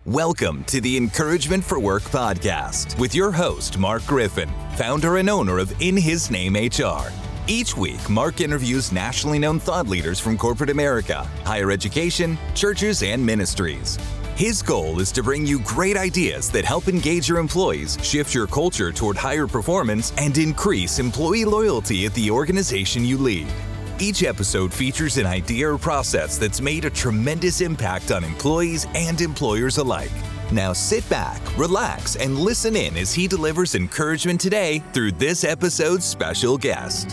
Welcome to the Encouragement for Work podcast with your host, Mark Griffin, founder and owner of In His Name HR. Each week, Mark interviews nationally known thought leaders from corporate America, higher education, churches, and ministries. His goal is to bring you great ideas that help engage your employees, shift your culture toward higher performance, and increase employee loyalty at the organization you lead. Each episode features an idea or process that's made a tremendous impact on employees and employers alike. Now sit back, relax, and listen in as he delivers encouragement today through this episode's special guest.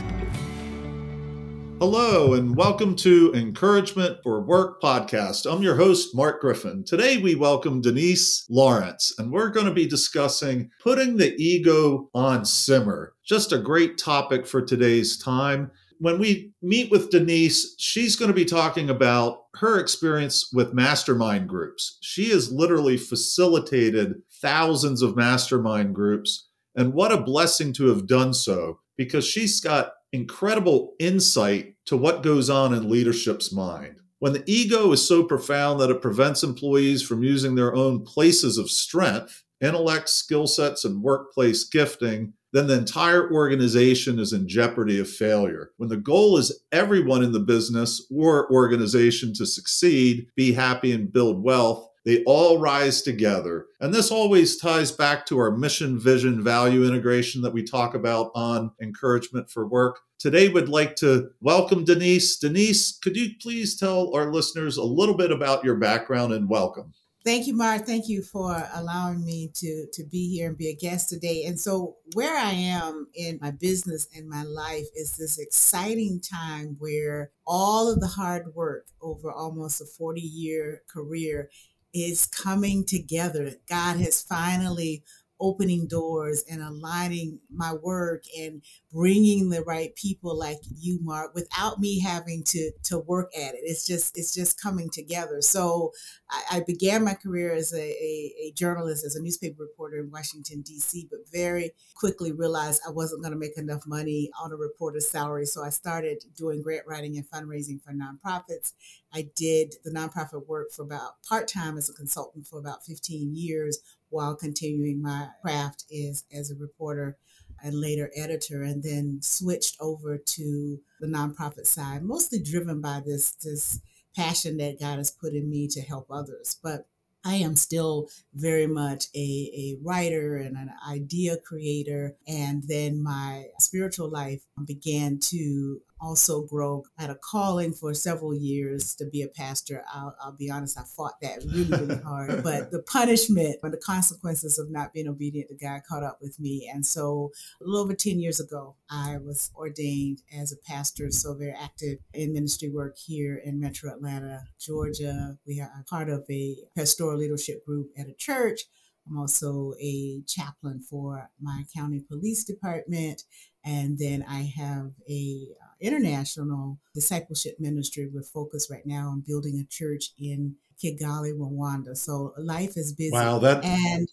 Hello, and welcome to Encouragement for Work podcast. I'm your host, Mark Griffin. Today, we welcome Denise Lawrence, and we're going to be discussing putting the ego on simmer. Just a great topic for today's time. When we meet with Denise, she's going to be talking about her experience with mastermind groups. She has literally facilitated thousands of mastermind groups, and what a blessing to have done so, because she's got incredible insight to what goes on in leadership's mind. When the ego is so profound that it prevents employees from using their own places of strength, intellect, skill sets, and workplace gifting, then the entire organization is in jeopardy of failure. When the goal is everyone in the business or organization to succeed, be happy, and build wealth, they all rise together. And this always ties back to our mission, vision, value integration that we talk about on Encouragement for Work. Today, we'd like to welcome Denise. Denise, could you please tell our listeners a little bit about your background and welcome? Thank you, Mark. Thank you for allowing me to be here and be a guest today. And so where I am in my business and my life is this exciting time where all of the hard work over almost a 40-year career is coming together. God has finally opening doors and aligning my work and bringing the right people like you, Mark, without me having to work at it. It's just coming together. So I began my career as a journalist, as a newspaper reporter in Washington, D.C., but very quickly realized I wasn't going to make enough money on a reporter's salary. So I started doing grant writing and fundraising for nonprofits. I did the nonprofit work for about part-time as a consultant for about 15 years, while continuing my craft as a reporter and later editor, and then switched over to the nonprofit side, mostly driven by this passion that God has put in me to help others. But I am still very much a writer and an idea creator. And then my spiritual life began to also grow. I had a calling for several years to be a pastor. I'll be honest, I fought that really hard. But the punishment and the consequences of not being obedient to God caught up with me. And so a little over 10 years ago, I was ordained as a pastor, so very active in ministry work here in Metro Atlanta, Georgia. We are part of a pastoral leadership group at a church. I'm also a chaplain for my county police department. And then I have a international discipleship ministry with focus right now on building a church in Kigali, Rwanda. So life is busy. Wow, and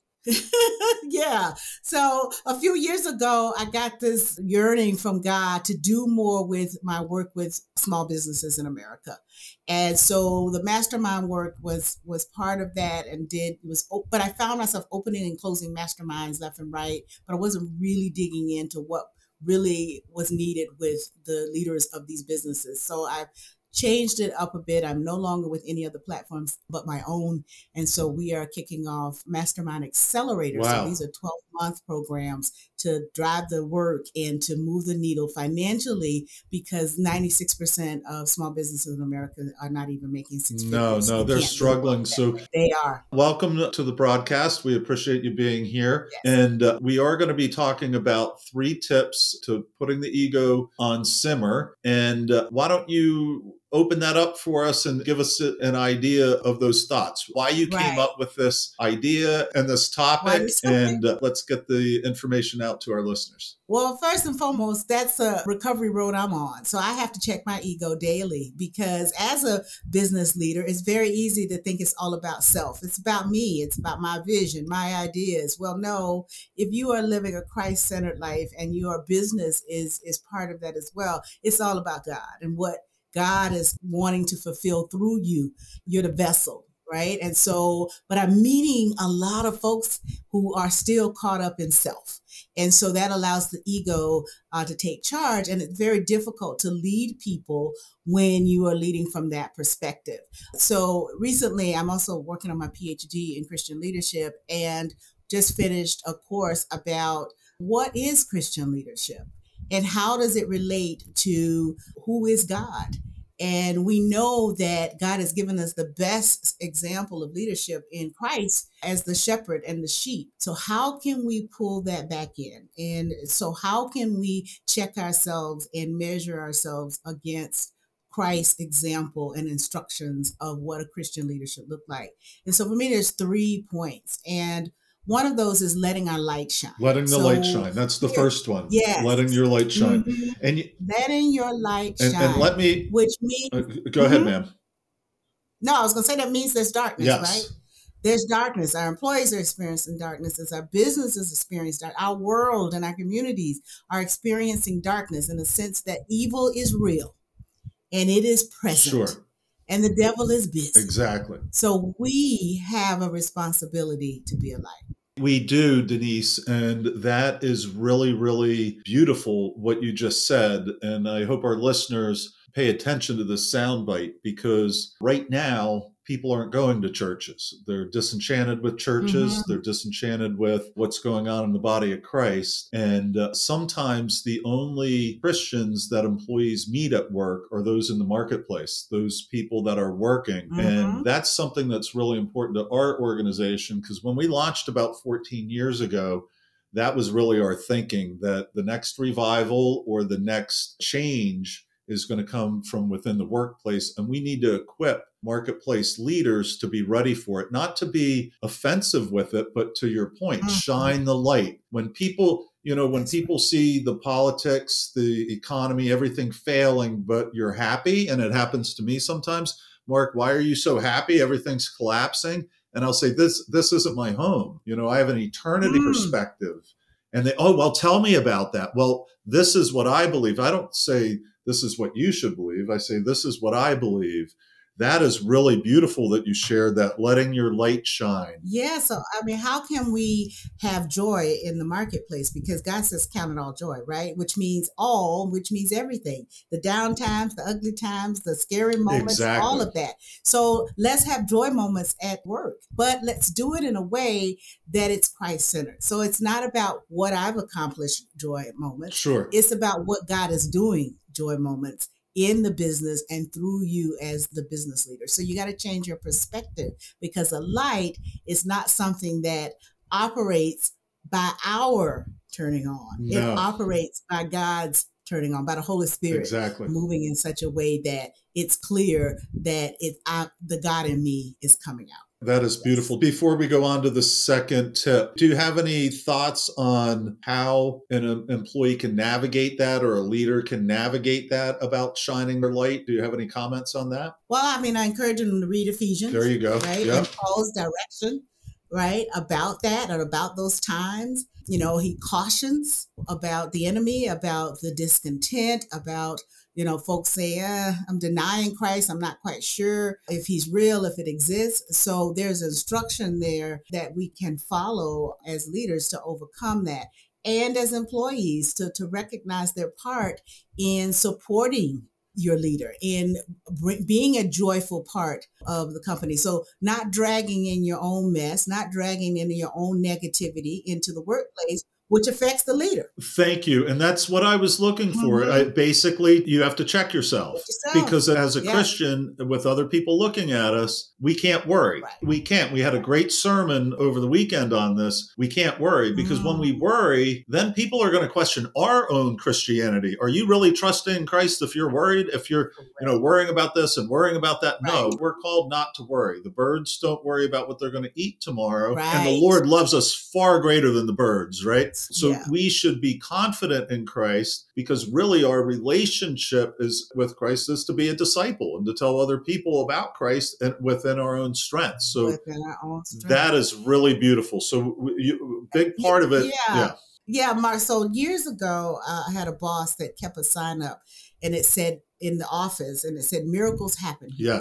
yeah. So a few years ago, I got this yearning from God to do more with my work with small businesses in America. And so the mastermind work was part of that but I found myself opening and closing masterminds left and right, but I wasn't really digging into what really was needed with the leaders of these businesses. So I've changed it up a bit. I'm no longer with any other platforms but my own. And so we are kicking off Mastermind Accelerators. Wow. So these are 12-month programs to drive the work and to move the needle financially, because 96% of small businesses in America are not even making six figures. No, they're struggling. So they are. Welcome to the broadcast. We appreciate you being here. Yes. And we are going to be talking about 3 tips to putting the ego on simmer. And why don't you open that up for us and give us an idea of those thoughts, why you came up with this idea and this topic, and let's get the information out to our listeners. Well, first and foremost, that's a recovery road I'm on. So I have to check my ego daily, because as a business leader, it's very easy to think it's all about self. It's about me. It's about my vision, my ideas. Well, no, if you are living a Christ-centered life and your business is part of that as well, it's all about God and what God is wanting to fulfill through you. You're the vessel. right? And so, but I'm meeting a lot of folks who are still caught up in self. And so that allows the ego to take charge. And it's very difficult to lead people when you are leading from that perspective. So recently, I'm also working on my PhD in Christian leadership and just finished a course about what is Christian leadership and how does it relate to who is God. And we know that God has given us the best example of leadership in Christ as the shepherd and the sheep. So how can we pull that back in? And so how can we check ourselves and measure ourselves against Christ's example and instructions of what a Christian leader should look like? And so for me, there's 3 points. And one of those is letting our light shine. Letting the light shine. That's the first one. Yes. Letting your light shine. Mm-hmm. And letting your light shine. And let me, which means, go ahead, ma'am. No, I was going to say that means there's darkness, yes. right? There's darkness. Our employees are experiencing darkness as our businesses experience darkness. Our world and our communities are experiencing darkness in the sense that evil is real and it is present. Sure. And the devil is busy. Exactly. So we have a responsibility to be a light. We do, Denise, and that is really, really beautiful what you just said. And I hope our listeners pay attention to this soundbite because right now, people aren't going to churches. They're disenchanted with churches. Mm-hmm. They're disenchanted with what's going on in the body of Christ. And sometimes the only Christians that employees meet at work are those in the marketplace, those people that are working. Mm-hmm. And that's something that's really important to our organization because when we launched about 14 years ago, that was really our thinking that the next revival or the next change is going to come from within the workplace. And we need to equip marketplace leaders to be ready for it, not to be offensive with it, but to your point, mm-hmm. shine the light. When people, when people see the politics, the economy, everything failing, but you're happy, and it happens to me sometimes, Mark, why are you so happy? Everything's collapsing. And I'll say, this isn't my home. I have an eternity perspective. And they, tell me about that. Well, this is what I believe. I don't say, this is what you should believe. I say, this is what I believe. That is really beautiful that you shared that, letting your light shine. Yeah. So, how can we have joy in the marketplace? Because God says, count it all joy, right? Which means everything. The down times, the ugly times, the scary moments, exactly. All of that. So let's have joy moments at work, but let's do it in a way that it's Christ-centered. So it's not about what I've accomplished joy moments. Sure. It's about what God is doing joy moments in the business and through you as the business leader. So you got to change your perspective because a light is not something that operates by our turning on. No. It operates by God's turning on, by the Holy Spirit exactly. moving in such a way that it's clear that the God in me is coming out. That is beautiful. Before we go on to the second tip, do you have any thoughts on how an employee can navigate that or a leader can navigate that about shining their light? Do you have any comments on that? Well, I encourage them to read Ephesians. There you go. Right? Yep. And Paul's direction, right, about that or about those times. He cautions about the enemy, about the discontent, about folks say, I'm denying Christ. I'm not quite sure if he's real, if it exists. So there's instruction there that we can follow as leaders to overcome that. And as employees to recognize their part in supporting your leader, in being a joyful part of the company. So not dragging in your own mess, not dragging in your own negativity into the workplace, which affects the leader. Thank you. And that's what I was looking for. Mm-hmm. Basically, you have to check yourself. Because as a Christian, with other people looking at us, we can't worry. Right. We can't. We had a great sermon over the weekend on this. We can't worry because when we worry, then people are going to question our own Christianity. Are you really trusting Christ if you're worried? If you're, worrying about this and worrying about that? Right. No, we're called not to worry. The birds don't worry about what they're going to eat tomorrow. Right. And the Lord loves us far greater than the birds, right? So we should be confident in Christ because really our relationship with Christ is to be a disciple and to tell other people about Christ and within our own strength. So that is really beautiful. So big part of it. Yeah, Mark. So years ago, I had a boss that kept a sign up and it said in the office and it said miracles happen here. Yes.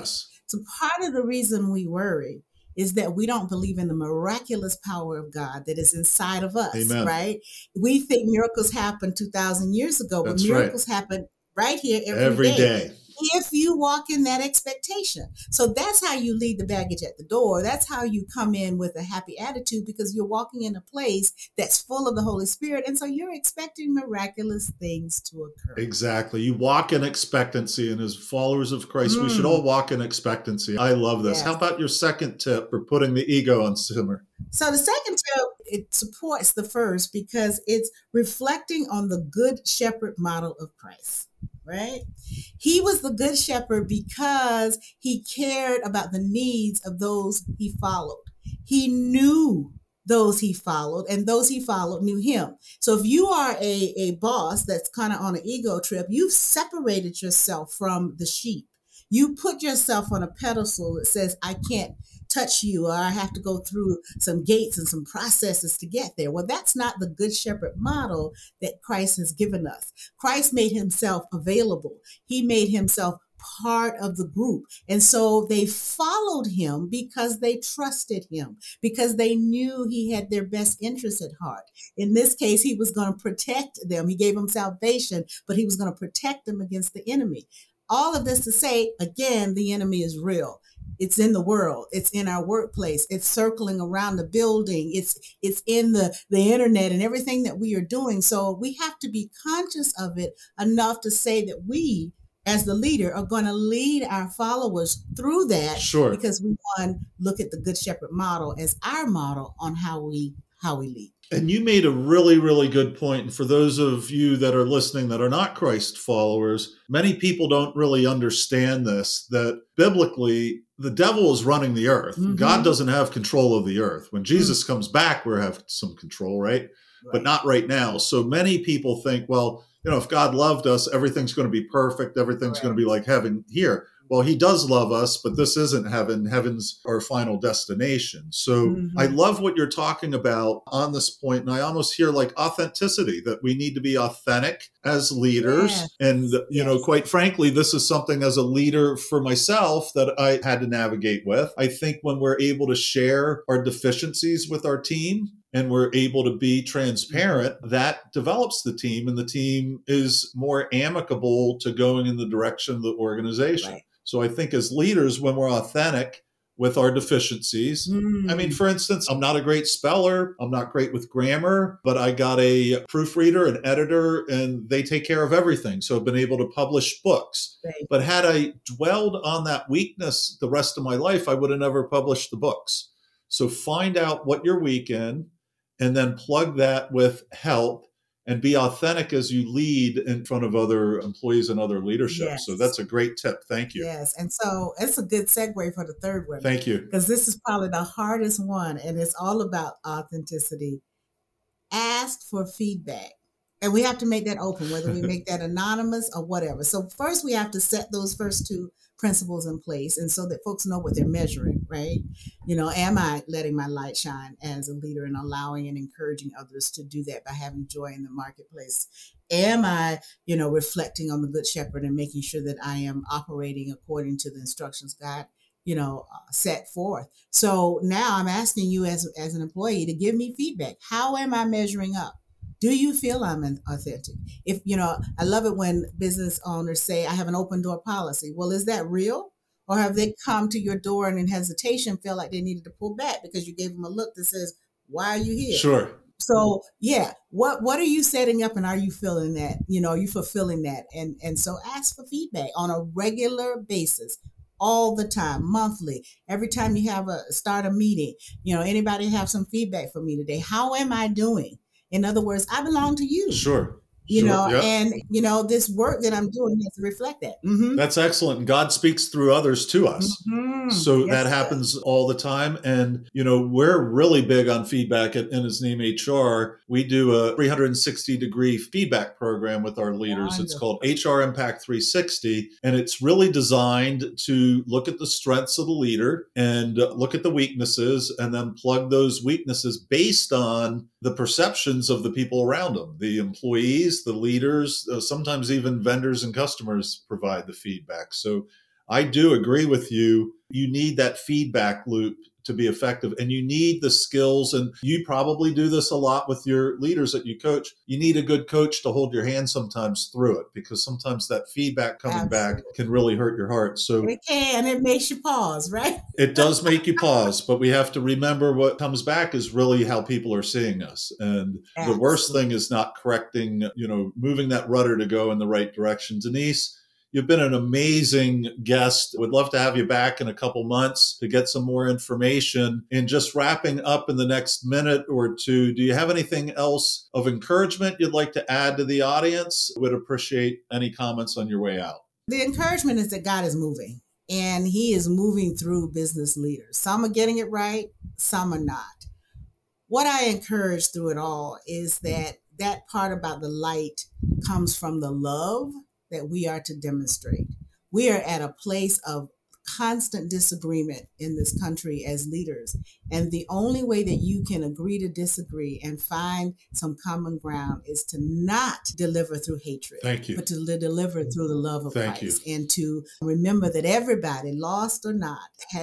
So part of the reason we worry is that we don't believe in the miraculous power of God that is inside of us, Amen. right? We think miracles happened 2,000 years ago, but That's right. miracles happen right here Every day. if you walk in that expectation. So that's how you leave the baggage at the door. That's how you come in with a happy attitude, because you're walking in a place that's full of the Holy Spirit. And so you're expecting miraculous things to occur. Exactly. You walk in expectancy, and as followers of Christ, we should all walk in expectancy. I love this. Yes. How about your second tip for putting the ego on simmer? So the second tip, it supports the first because it's reflecting on the good shepherd model of Christ, right? He was the good shepherd because he cared about the needs of those he followed. He knew those he followed, and those he followed knew him. So if you are a boss that's kind of on an ego trip, you've separated yourself from the sheep. You put yourself on a pedestal that says, I can't touch you, or I have to go through some gates and some processes to get there. Well, that's not the good shepherd model that Christ has given us. Christ made himself available. He made himself part of the group. And so they followed him because they trusted him, because they knew he had their best interest at heart. In this case, he was going to protect them. He gave them salvation, but he was going to protect them against the enemy. All of this to say, again, the enemy is real. It's in the world. It's in our workplace. It's circling around the building. It's in the internet and everything that we are doing. So we have to be conscious of it enough to say that we, as the leader, are going to lead our followers through that. Sure. Because we want to look at the Good Shepherd model as our model on how we lead. And you made a really, really good point. And for those of you that are listening that are not Christ followers, many people don't really understand this, that biblically, the devil is running the earth. Mm-hmm. God doesn't have control of the earth. When Jesus comes back, we'll have some control, right? But not right now. So many people think, well, if God loved us, everything's going to be perfect. Everything's going to be like heaven here. Well, he does love us, but this isn't heaven. Heaven's our final destination. So I love what you're talking about on this point. And I almost hear like authenticity, that we need to be authentic as leaders. Yes. And, quite frankly, this is something as a leader for myself that I had to navigate with. I think when we're able to share our deficiencies with our team, and we're able to be transparent, that develops the team, and the team is more amicable to going in the direction of the organization. Right. So I think as leaders, when we're authentic with our deficiencies, I mean, for instance, I'm not a great speller. I'm not great with grammar, but I got a proofreader, an editor, and they take care of everything. So I've been able to publish books. Right. But had I dwelled on that weakness the rest of my life, I would have never published the books. So find out what you're weak in, and then plug that with help, and be authentic as you lead in front of other employees and other leadership. Yes. So that's a great tip. Thank you. Yes. And so it's a good segue for the third one. Thank you. Because this is probably the hardest one, and it's all about authenticity. Ask for feedback. And we have to make that open, whether we make that anonymous or whatever. So first we have to set those first two principles in place, and so that folks know what they're measuring, right? Am I letting my light shine as a leader and allowing and encouraging others to do that by having joy in the marketplace? Am I, reflecting on the Good Shepherd and making sure that I am operating according to the instructions God, set forth? So now I'm asking you as an employee to give me feedback. How am I measuring up? Do you feel I'm authentic? If, I love it when business owners say, I have an open door policy. Well, is that real? Or have they come to your door and in hesitation feel like they needed to pull back because you gave them a look that says, why are you here? Sure. So, yeah, what are you setting up, and are you feeling that? Are you fulfilling that? And so ask for feedback on a regular basis. All the time, monthly, every time you start a meeting, anybody have some feedback for me today? How am I doing? In other words, I belong to you. Sure. And, this work that I'm doing has to reflect that. That's excellent. And God speaks through others to us. So that happens all the time. And, we're really big on feedback at In His Name HR. We do a 360-degree feedback program with our leaders. Wonderful. It's called HR Impact 360. And it's really designed to look at the strengths of the leader and look at the weaknesses, and then plug those weaknesses based on the perceptions of the people around them, the employees, the leaders, sometimes even vendors and customers provide the feedback. So I do agree with you. You need that feedback loop to be effective, and you need the skills. And you probably do this a lot with your leaders that you coach. You need a good coach to hold your hand sometimes through it, because sometimes that feedback coming back can really hurt your heart. So it can, it makes you pause, right? It does make you pause, but we have to remember what comes back is really how people are seeing us. And the worst thing is not correcting, moving that rudder to go in the right direction. Denise, you've been an amazing guest. Would love to have you back in a couple months to get some more information. And just wrapping up in the next minute or two, do you have anything else of encouragement you'd like to add to the audience? Would appreciate any comments on your way out. The encouragement is that God is moving, and he is moving through business leaders. Some are getting it right, some are not. What I encourage through it all is that part about the light comes from the love that we are to demonstrate. We are at a place of constant disagreement in this country as leaders. And the only way that you can agree to disagree and find some common ground is to not deliver through hatred. Thank you. But to deliver through the love of Thank Christ. you. And to remember that everybody, lost or not,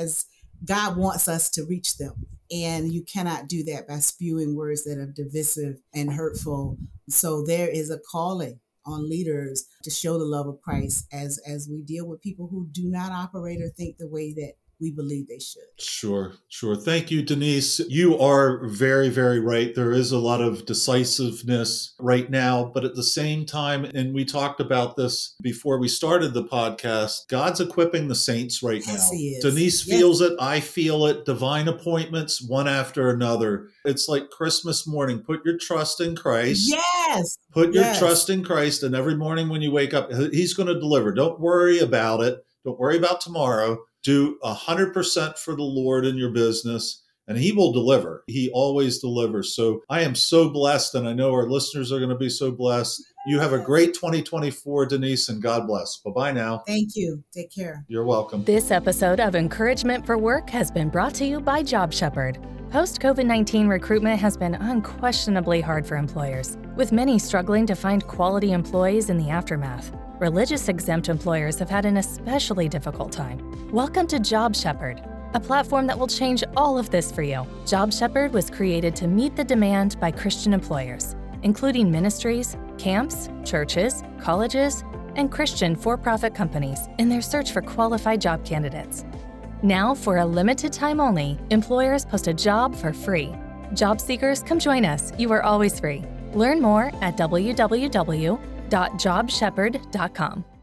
God wants us to reach them. And you cannot do that by spewing words that are divisive and hurtful. So there is a calling on leaders to show the love of Christ as we deal with people who do not operate or think the way that we believe they should. Sure. Thank you, Denise. You are very, very right. There is a lot of decisiveness right now, but at the same time, and we talked about this before we started the podcast, God's equipping the saints right now. Yes, he is. Denise feels it. I feel it. Divine appointments, one after another. It's like Christmas morning. Put your trust in Christ. Yes. Put your trust in Christ. And every morning when you wake up, he's going to deliver. Don't worry about it. Don't worry about tomorrow. Do 100% for the Lord in your business, and he will deliver. He always delivers. So I am so blessed, and I know our listeners are going to be so blessed. You have a great 2024, Denise, and God bless. Bye-bye now. Thank you. Take care. You're welcome. This episode of Encouragement for Work has been brought to you by JobShepherd. Post-COVID-19 recruitment has been unquestionably hard for employers, with many struggling to find quality employees in the aftermath. Religious exempt employers have had an especially difficult time. Welcome to JobShepherd, a platform that will change all of this for you. JobShepherd was created to meet the demand by Christian employers, including ministries, camps, churches, colleges, and Christian for-profit companies in their search for qualified job candidates. Now, for a limited time only, employers post a job for free. Job seekers, come join us. You are always free. Learn more at www.jobshepherd.com.